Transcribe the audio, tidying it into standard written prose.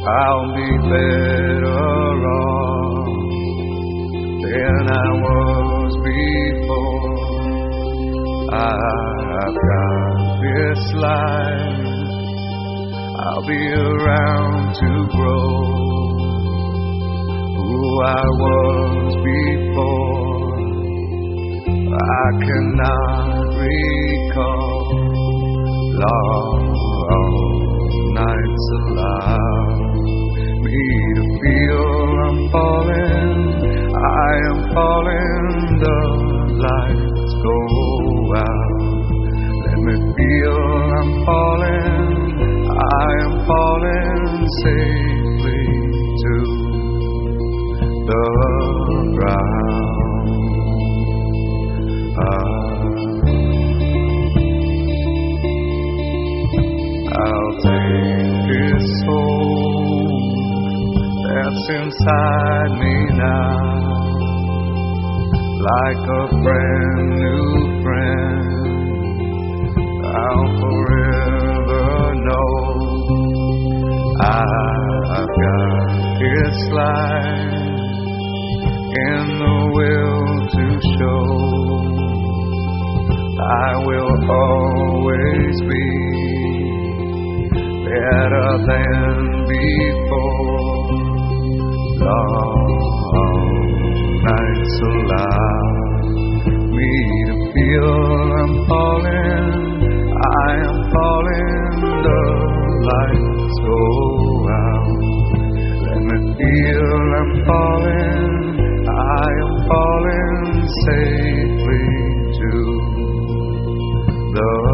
I'll be better off than I was before. I've got this life, I'll be around to grow who I was before. I cannot recall long nights allow me to feel I'm falling. I am falling, the lights go out. Let me feel I'm falling. I am falling safely to the ground. I'll take this soul that's inside me now, like a brand new friend. I'll forever know I've got His light in the will to show. I will always be better than before. Long nights allow me to feel I'm falling. I am falling, the lights go out. Let me feel I'm falling. I am falling safely to the